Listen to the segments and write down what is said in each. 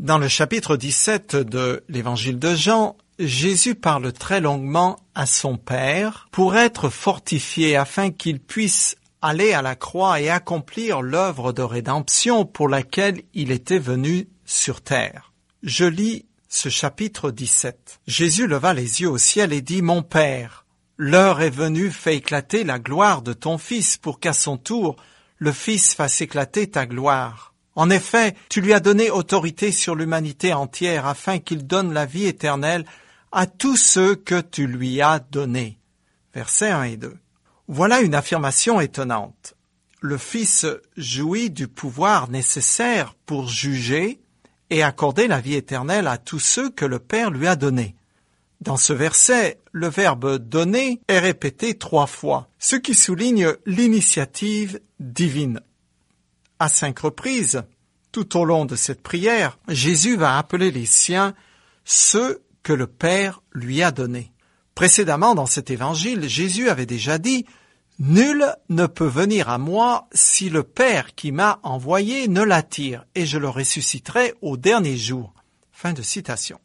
Dans le chapitre 17 de l'Évangile de Jean, Jésus parle très longuement à son Père pour être fortifié afin qu'il puisse aller à la croix et accomplir l'œuvre de rédemption pour laquelle il était venu sur terre. Je lis ce chapitre 17. Jésus leva les yeux au ciel et dit « Mon Père, l'heure est venue, fais éclater la gloire de ton Fils pour qu'à son tour, le Fils fasse éclater ta gloire. En effet, tu lui as donné autorité sur l'humanité entière afin qu'il donne la vie éternelle à tous ceux que tu lui as donnés. » Versets 1 et 2. Voilà une affirmation étonnante. Le Fils jouit du pouvoir nécessaire pour juger et accorder la vie éternelle à tous ceux que le Père lui a donnés. Dans ce verset, le verbe « donner » est répété 3 fois, ce qui souligne l'initiative divine. À 5 reprises, tout au long de cette prière, Jésus va appeler les siens ceux que le Père lui a donnés. Précédemment, dans cet évangile, Jésus avait déjà dit « Nul ne peut venir à moi si le Père qui m'a envoyé ne l'attire, et je le ressusciterai au dernier jour. » Fin de citation.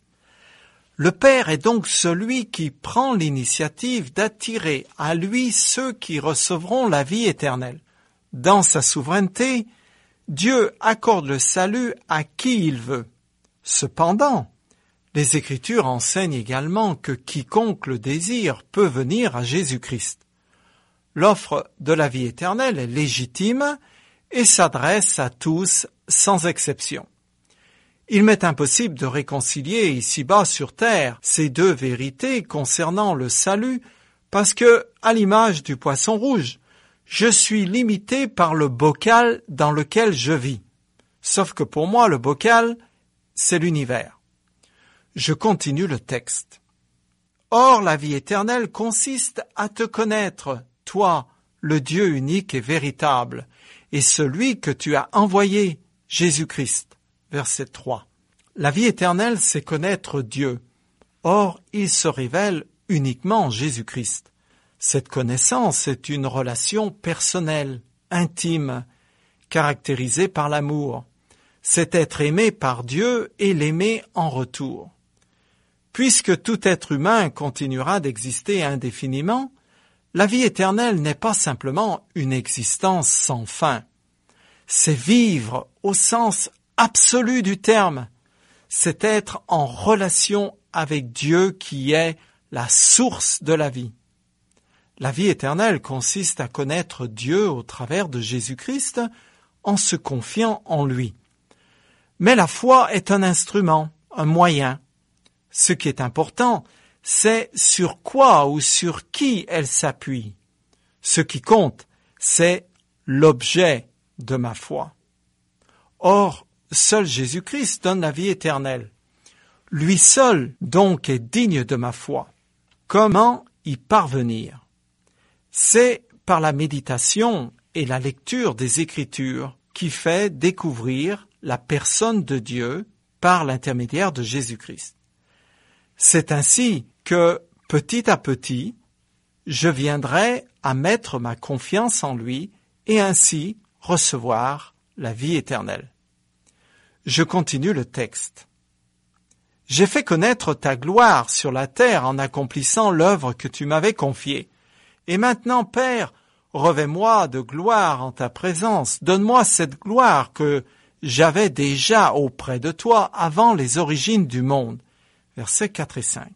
Le Père est donc celui qui prend l'initiative d'attirer à lui ceux qui recevront la vie éternelle. Dans sa souveraineté, Dieu accorde le salut à qui il veut. Cependant, les Écritures enseignent également que quiconque le désire peut venir à Jésus-Christ. L'offre de la vie éternelle est légitime et s'adresse à tous sans exception. Il m'est impossible de réconcilier ici-bas sur terre ces deux vérités concernant le salut parce que, à l'image du poisson rouge, je suis limité par le bocal dans lequel je vis. Sauf que pour moi, le bocal, c'est l'univers. Je continue le texte. Or, la vie éternelle consiste à te connaître, toi, le Dieu unique et véritable, et celui que tu as envoyé, Jésus-Christ. Verset 3. La vie éternelle, c'est connaître Dieu. Or, il se révèle uniquement en Jésus-Christ. Cette connaissance est une relation personnelle, intime, caractérisée par l'amour. C'est être aimé par Dieu et l'aimer en retour. Puisque tout être humain continuera d'exister indéfiniment, la vie éternelle n'est pas simplement une existence sans fin. C'est vivre au sens absolu du terme. C'est être en relation avec Dieu qui est la source de la vie. La vie éternelle consiste à connaître Dieu au travers de Jésus-Christ en se confiant en lui. Mais la foi est un instrument, un moyen. Ce qui est important, c'est sur quoi ou sur qui elle s'appuie. Ce qui compte, c'est l'objet de ma foi. Or, seul Jésus-Christ donne la vie éternelle. Lui seul, donc, est digne de ma foi. Comment y parvenir ? C'est par la méditation et la lecture des Écritures qui fait découvrir la personne de Dieu par l'intermédiaire de Jésus-Christ. C'est ainsi que, petit à petit, je viendrai à mettre ma confiance en lui et ainsi recevoir la vie éternelle. Je continue le texte. J'ai fait connaître ta gloire sur la terre en accomplissant l'œuvre que tu m'avais confiée. Et maintenant, Père, revêt-moi de gloire en ta présence. Donne-moi cette gloire que j'avais déjà auprès de toi avant les origines du monde. Versets 4 et 5.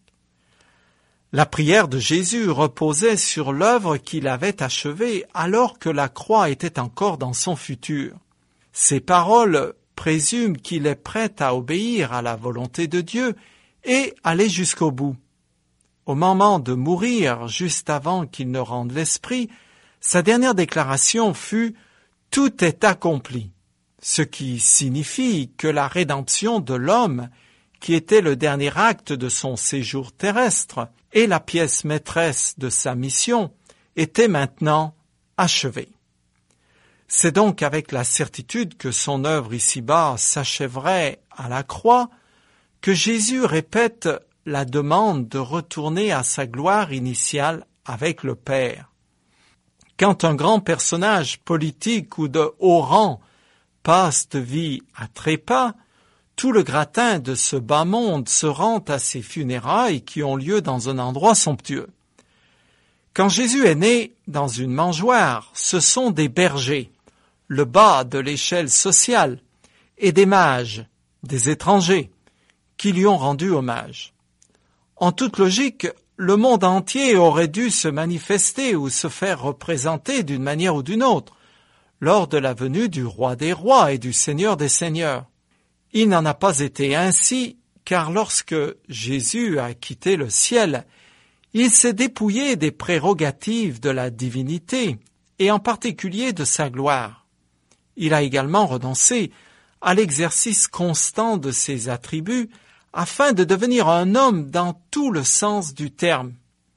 La prière de Jésus reposait sur l'œuvre qu'il avait achevée alors que la croix était encore dans son futur. Ces paroles présument qu'il est prêt à obéir à la volonté de Dieu et aller jusqu'au bout. Au moment de mourir, juste avant qu'il ne rende l'esprit, sa dernière déclaration fut « Tout est accompli », ce qui signifie que la rédemption de l'homme, qui était le dernier acte de son séjour terrestre et la pièce maîtresse de sa mission, était maintenant achevée. C'est donc avec la certitude que son œuvre ici-bas s'achèverait à la croix que Jésus répète la demande de retourner à sa gloire initiale avec le Père. Quand un grand personnage politique ou de haut rang passe de vie à trépas, tout le gratin de ce bas monde se rend à ses funérailles qui ont lieu dans un endroit somptueux. Quand Jésus est né dans une mangeoire, ce sont des bergers, le bas de l'échelle sociale, et des mages, des étrangers, qui lui ont rendu hommage. En toute logique, le monde entier aurait dû se manifester ou se faire représenter d'une manière ou d'une autre lors de la venue du roi des rois et du seigneur des seigneurs. Il n'en a pas été ainsi, car lorsque Jésus a quitté le ciel, il s'est dépouillé des prérogatives de la divinité, et en particulier de sa gloire. Il a également renoncé à l'exercice constant de ses attributs, afin de devenir un homme dans tout le sens du terme.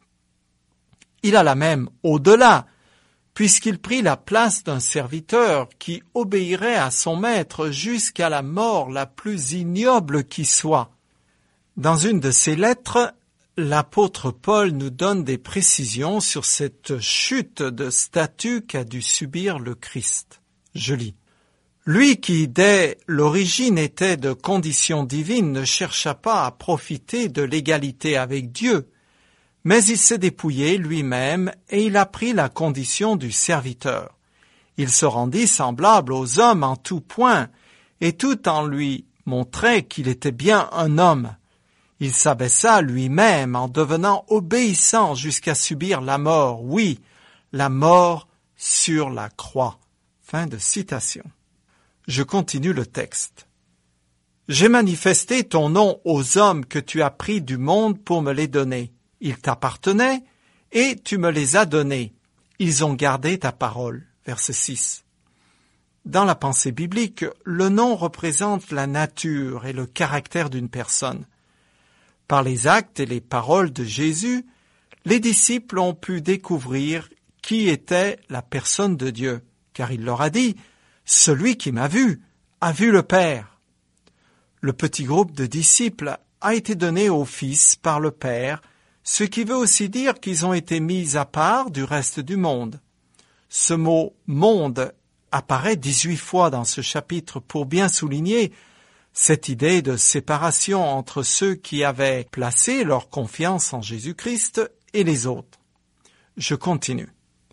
Il alla même au-delà, puisqu'il prit la place d'un serviteur qui obéirait à son maître jusqu'à la mort la plus ignoble qui soit. Dans une de ses lettres, l'apôtre Paul nous donne des précisions sur cette chute de statut qu'a dû subir le Christ. Je lis. Lui qui, dès l'origine, était de condition divine, ne chercha pas à profiter de l'égalité avec Dieu, mais il s'est dépouillé lui-même et il a pris la condition du serviteur. Il se rendit semblable aux hommes en tout point, et tout en lui montrait qu'il était bien un homme. Il s'abaissa lui-même en devenant obéissant jusqu'à subir la mort, oui, la mort sur la croix. Fin de citation. Je continue le texte. J'ai manifesté ton nom aux hommes que tu as pris du monde pour me les donner. Ils t'appartenaient et tu me les as donnés. Ils ont gardé ta parole. Verset 6. Dans la pensée biblique, le nom représente la nature et le caractère d'une personne. Par les actes et les paroles de Jésus, les disciples ont pu découvrir qui était la personne de Dieu, car il leur a dit « Celui qui m'a vu a vu le Père ». Le petit groupe de disciples a été donné au Fils par le Père, ce qui veut aussi dire qu'ils ont été mis à part du reste du monde. Ce mot « monde » apparaît 18 fois dans ce chapitre pour bien souligner cette idée de séparation entre ceux qui avaient placé leur confiance en Jésus-Christ et les autres. Je continue.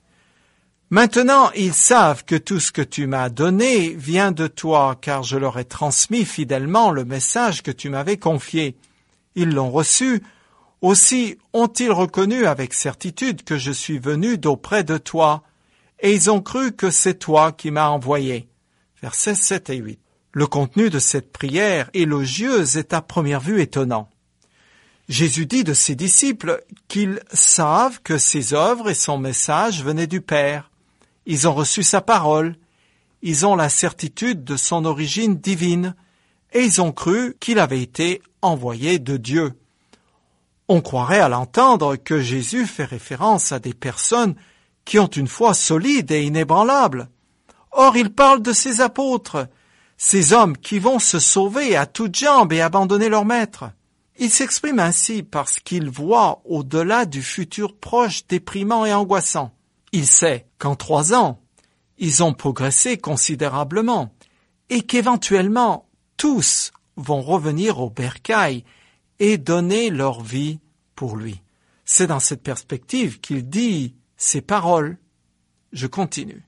Maintenant, ils savent que tout ce que tu m'as donné vient de toi, car je leur ai transmis fidèlement le message que tu m'avais confié. Ils l'ont reçu. Aussi ont-ils reconnu avec certitude que je suis venu d'auprès de toi, et ils ont cru que c'est toi qui m'as envoyé. Versets 7 et 8. Le contenu de cette prière élogieuse est à première vue étonnant. Jésus dit de ses disciples qu'ils savent que ses œuvres et son message venaient du Père. Ils ont reçu sa parole, ils ont la certitude de son origine divine, et ils ont cru qu'il avait été envoyé de Dieu. On croirait à l'entendre que Jésus fait référence à des personnes qui ont une foi solide et inébranlable. Or, il parle de ses apôtres, ces hommes qui vont se sauver à toutes jambes et abandonner leur maître. Il s'exprime ainsi parce qu'il voit au-delà du futur proche, déprimant et angoissant. Il sait qu'en 3 ans, ils ont progressé considérablement et qu'éventuellement, tous vont revenir au bercail et donner leur vie pour lui. C'est dans cette perspective qu'il dit ces paroles. Je continue.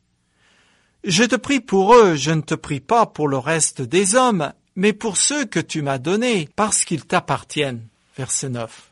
Je te prie pour eux, je ne te prie pas pour le reste des hommes, mais pour ceux que tu m'as donnés, parce qu'ils t'appartiennent. Verset 9.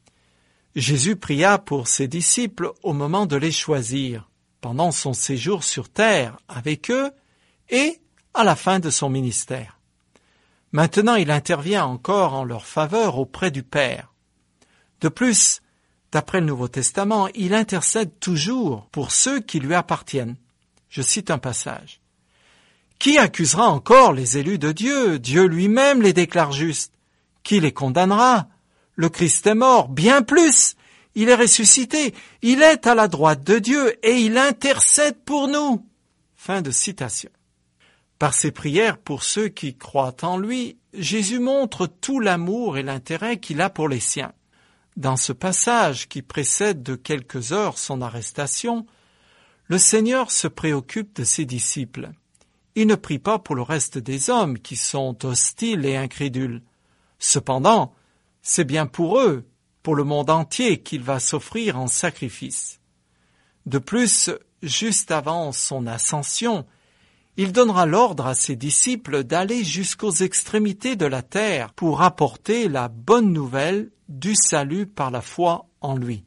Jésus pria pour ses disciples au moment de les choisir, pendant son séjour sur terre avec eux et à la fin de son ministère. Maintenant, il intervient encore en leur faveur auprès du Père. De plus, d'après le Nouveau Testament, il intercède toujours pour ceux qui lui appartiennent. Je cite un passage. « Qui accusera encore les élus de Dieu? Dieu lui-même les déclare justes. Qui les condamnera? Le Christ est mort, bien plus, il est ressuscité, il est à la droite de Dieu et il intercède pour nous. » Fin de citation. Par ses prières pour ceux qui croient en lui, Jésus montre tout l'amour et l'intérêt qu'il a pour les siens. Dans ce passage qui précède de quelques heures son arrestation, le Seigneur se préoccupe de ses disciples. Il ne prie pas pour le reste des hommes qui sont hostiles et incrédules. Cependant, c'est bien pour eux, pour le monde entier, qu'il va s'offrir en sacrifice. De plus, juste avant son ascension, il donnera l'ordre à ses disciples d'aller jusqu'aux extrémités de la terre pour apporter la bonne nouvelle du salut par la foi en lui.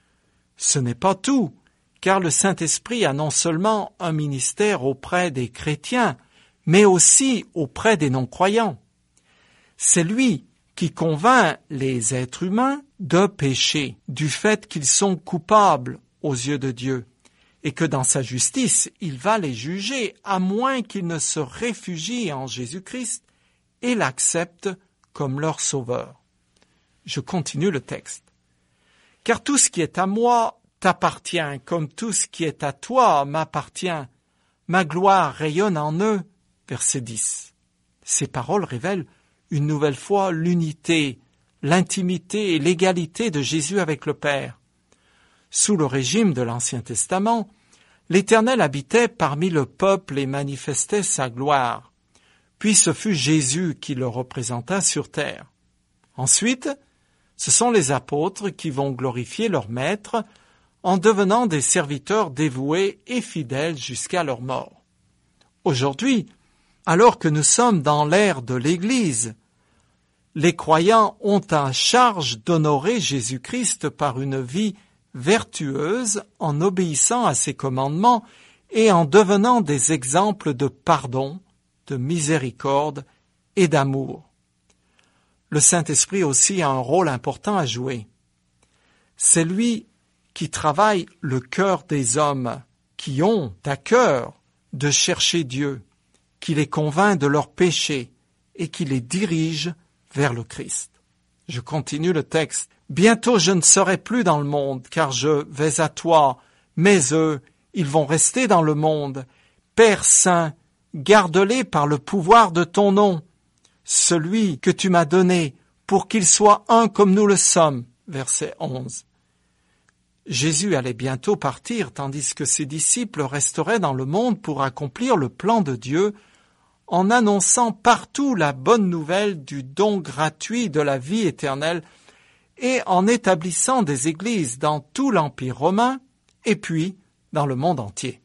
Ce n'est pas tout, car le Saint-Esprit a non seulement un ministère auprès des chrétiens, mais aussi auprès des non-croyants. C'est lui qui convainc les êtres humains de péché, du fait qu'ils sont coupables aux yeux de Dieu, et que dans sa justice, il va les juger, à moins qu'ils ne se réfugient en Jésus-Christ et l'acceptent comme leur sauveur. Je continue le texte. « Car tout ce qui est à moi t'appartient, comme tout ce qui est à toi m'appartient. Ma gloire rayonne en eux. » Verset 10. Ces paroles révèlent une nouvelle fois l'unité, l'intimité et l'égalité de Jésus avec le Père. Sous le régime de l'Ancien Testament, l'Éternel habitait parmi le peuple et manifestait sa gloire. Puis ce fut Jésus qui le représenta sur terre. Ensuite, ce sont les apôtres qui vont glorifier leur Maître en devenant des serviteurs dévoués et fidèles jusqu'à leur mort. Aujourd'hui, alors que nous sommes dans l'ère de l'Église, les croyants ont à charge d'honorer Jésus-Christ par une vie vertueuse en obéissant à ses commandements et en devenant des exemples de pardon, de miséricorde et d'amour. Le Saint-Esprit aussi a un rôle important à jouer. C'est lui qui travaille le cœur des hommes qui ont à cœur de chercher Dieu, qui les convainc de leurs péchés et qui les dirige vers le Christ. Je continue le texte. « Bientôt je ne serai plus dans le monde, car je vais à toi, mais eux, ils vont rester dans le monde. Père saint, garde-les par le pouvoir de ton nom, celui que tu m'as donné, pour qu'ils soient un comme nous le sommes. » Verset 11. Jésus allait bientôt partir, tandis que ses disciples resteraient dans le monde pour accomplir le plan de Dieu, en annonçant partout la bonne nouvelle du don gratuit de la vie éternelle et en établissant des églises dans tout l'Empire romain et puis dans le monde entier.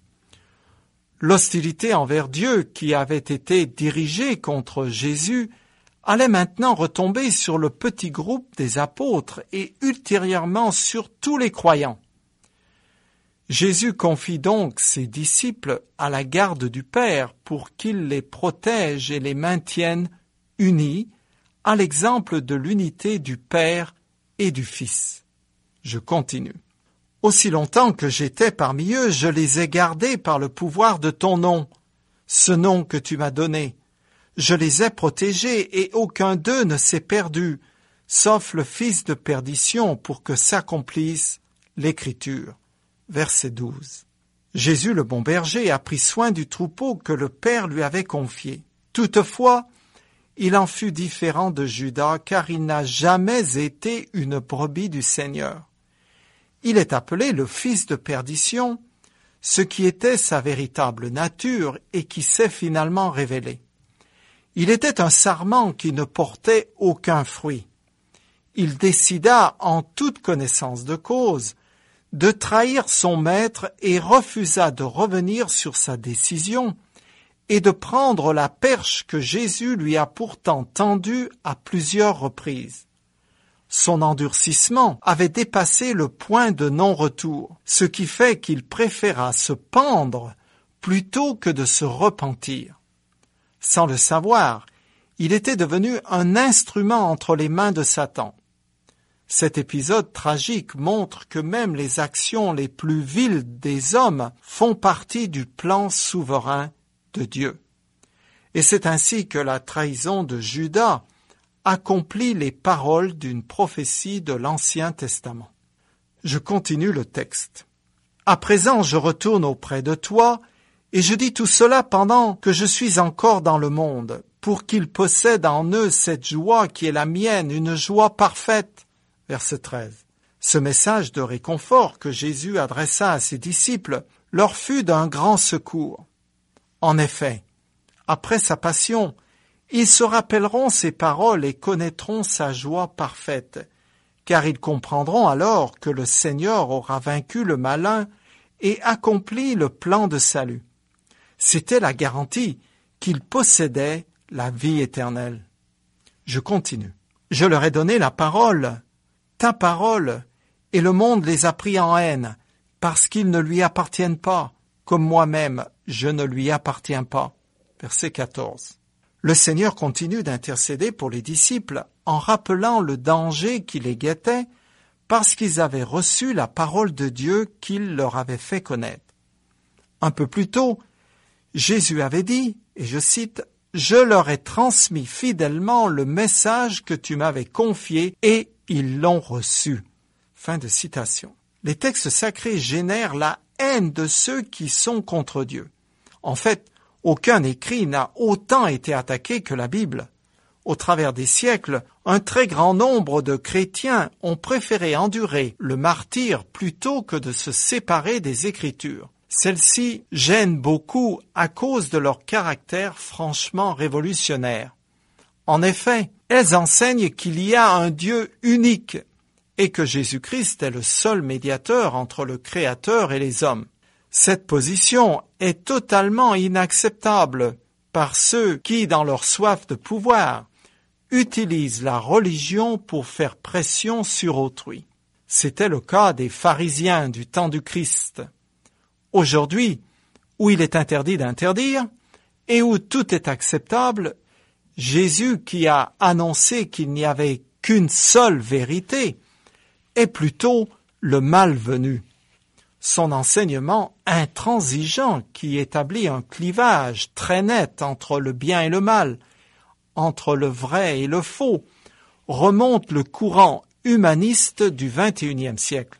L'hostilité envers Dieu qui avait été dirigée contre Jésus allait maintenant retomber sur le petit groupe des apôtres et ultérieurement sur tous les croyants. Jésus confie donc ses disciples à la garde du Père pour qu'il les protège et les maintienne unis à l'exemple de l'unité du Père et du Fils. Je continue. « Aussi longtemps que j'étais parmi eux, je les ai gardés par le pouvoir de ton nom, ce nom que tu m'as donné. Je les ai protégés et aucun d'eux ne s'est perdu, sauf le fils de perdition pour que s'accomplisse l'Écriture. » Verset 12. Jésus le bon berger a pris soin du troupeau que le Père lui avait confié. Toutefois, il en fut différent de Judas, car il n'a jamais été une brebis du Seigneur. Il est appelé le fils de perdition, ce qui était sa véritable nature et qui s'est finalement révélé. Il était un sarment qui ne portait aucun fruit. Il décida, en toute connaissance de cause, de trahir son maître et refusa de revenir sur sa décision et de prendre la perche que Jésus lui a pourtant tendue à plusieurs reprises. Son endurcissement avait dépassé le point de non-retour, ce qui fait qu'il préféra se pendre plutôt que de se repentir. Sans le savoir, il était devenu un instrument entre les mains de Satan. Cet épisode tragique montre que même les actions les plus viles des hommes font partie du plan souverain de Dieu. Et c'est ainsi que la trahison de Judas accomplit les paroles d'une prophétie de l'Ancien Testament. Je continue le texte. « À présent, je retourne auprès de toi, et je dis tout cela pendant que je suis encore dans le monde, pour qu'ils possèdent en eux cette joie qui est la mienne, une joie parfaite. » Verset 13. Ce message de réconfort que Jésus adressa à ses disciples leur fut d'un grand secours. En effet, après sa passion, ils se rappelleront ses paroles et connaîtront sa joie parfaite, car ils comprendront alors que le Seigneur aura vaincu le malin et accompli le plan de salut. C'était la garantie qu'ils possédaient la vie éternelle. Je continue. Je leur ai donné la parole, ta parole, et le monde les a pris en haine, parce qu'ils ne lui appartiennent pas, comme moi-même je ne lui appartiens pas. Verset 14. Le Seigneur continue d'intercéder pour les disciples en rappelant le danger qui les guettait parce qu'ils avaient reçu la parole de Dieu qu'il leur avait fait connaître. Un peu plus tôt, Jésus avait dit, et je cite, « Je leur ai transmis fidèlement le message que tu m'avais confié et ils l'ont reçu. » Fin de citation. Les textes sacrés génèrent la haine de ceux qui sont contre Dieu. En fait, aucun écrit n'a autant été attaqué que la Bible. Au travers des siècles, un très grand nombre de chrétiens ont préféré endurer le martyre plutôt que de se séparer des Écritures. Celles-ci gênent beaucoup à cause de leur caractère franchement révolutionnaire. En effet, elles enseignent qu'il y a un Dieu unique et que Jésus-Christ est le seul médiateur entre le Créateur et les hommes. Cette position est totalement inacceptable par ceux qui, dans leur soif de pouvoir, utilisent la religion pour faire pression sur autrui. C'était le cas des pharisiens du temps du Christ. Aujourd'hui, où il est interdit d'interdire et où tout est acceptable, Jésus, qui a annoncé qu'il n'y avait qu'une seule vérité, est plutôt le malvenu. Son enseignement intransigeant qui établit un clivage très net entre le bien et le mal, entre le vrai et le faux, remonte le courant humaniste du XXIe siècle.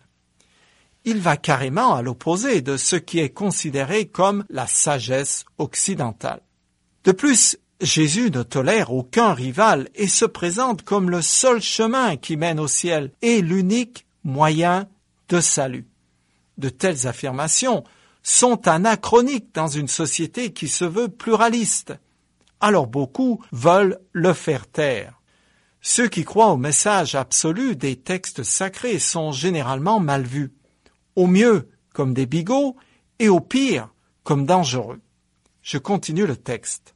Il va carrément à l'opposé de ce qui est considéré comme la sagesse occidentale. De plus, Jésus ne tolère aucun rival et se présente comme le seul chemin qui mène au ciel et l'unique moyen de salut. De telles affirmations sont anachroniques dans une société qui se veut pluraliste. Alors beaucoup veulent le faire taire. Ceux qui croient au message absolu des textes sacrés sont généralement mal vus. Au mieux comme des bigots et au pire comme dangereux. Je continue le texte.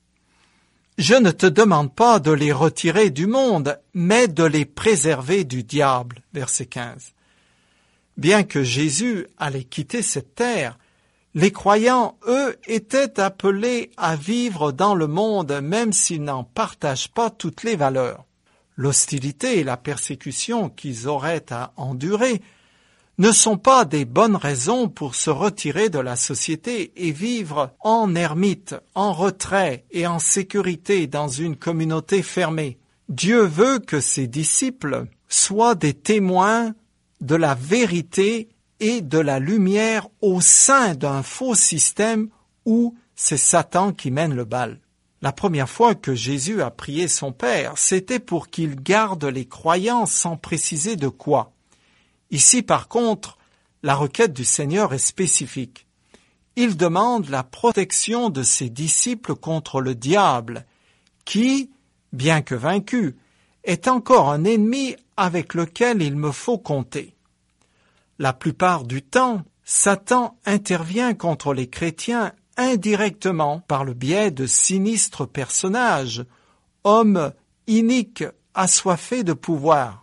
Je ne te demande pas de les retirer du monde, mais de les préserver du diable. Verset 15. Bien que Jésus allait quitter cette terre, les croyants, eux, étaient appelés à vivre dans le monde même s'ils n'en partagent pas toutes les valeurs. L'hostilité et la persécution qu'ils auraient à endurer ne sont pas des bonnes raisons pour se retirer de la société et vivre en ermite, en retrait et en sécurité dans une communauté fermée. Dieu veut que ses disciples soient des témoins de la vérité et de la lumière au sein d'un faux système où c'est Satan qui mène le bal. La première fois que Jésus a prié son Père, c'était pour qu'il garde les croyants sans préciser de quoi. Ici, par contre, la requête du Seigneur est spécifique. Il demande la protection de ses disciples contre le diable, qui, bien que vaincu, est encore un ennemi avec lequel il me faut compter. La plupart du temps, Satan intervient contre les chrétiens indirectement par le biais de sinistres personnages, hommes iniques, assoiffés de pouvoir.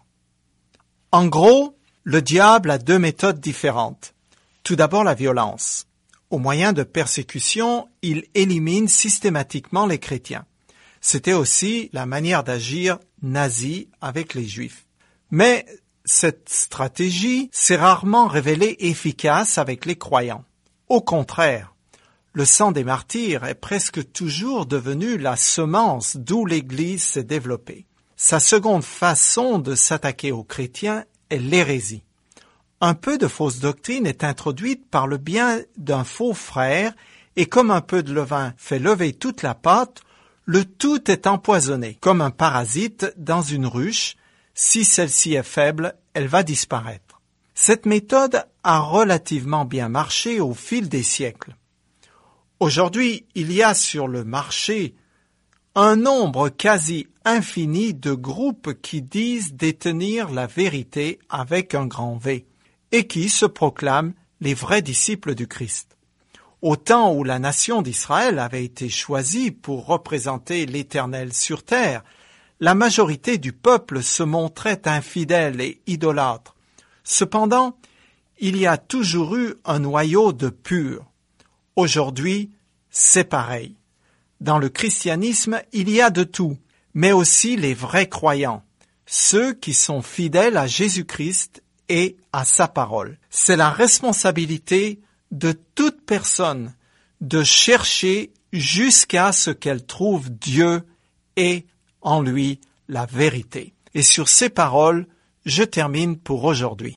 En gros, le diable a deux méthodes différentes. Tout d'abord la violence. Au moyen de persécution, il élimine systématiquement les chrétiens. C'était aussi la manière d'agir nazie avec les Juifs. Mais cette stratégie s'est rarement révélée efficace avec les croyants. Au contraire, le sang des martyrs est presque toujours devenu la semence d'où l'Église s'est développée. Sa seconde façon de s'attaquer aux chrétiens est l'hérésie. Un peu de fausse doctrine est introduite par le biais d'un faux frère et comme un peu de levain fait lever toute la pâte, le tout est empoisonné, comme un parasite dans une ruche. Si celle-ci est faible, elle va disparaître. Cette méthode a relativement bien marché au fil des siècles. Aujourd'hui, il y a sur le marché un nombre quasi infini de groupes qui disent détenir la vérité avec un grand V et qui se proclament les vrais disciples du Christ. Au temps où la nation d'Israël avait été choisie pour représenter l'Éternel sur terre, la majorité du peuple se montrait infidèle et idolâtre. Cependant, il y a toujours eu un noyau de purs. Aujourd'hui, c'est pareil. Dans le christianisme, il y a de tout, mais aussi les vrais croyants, ceux qui sont fidèles à Jésus-Christ et à sa parole. C'est la responsabilité de toute personne de chercher jusqu'à ce qu'elle trouve Dieu et en lui la vérité. Et sur ces paroles, je termine pour aujourd'hui.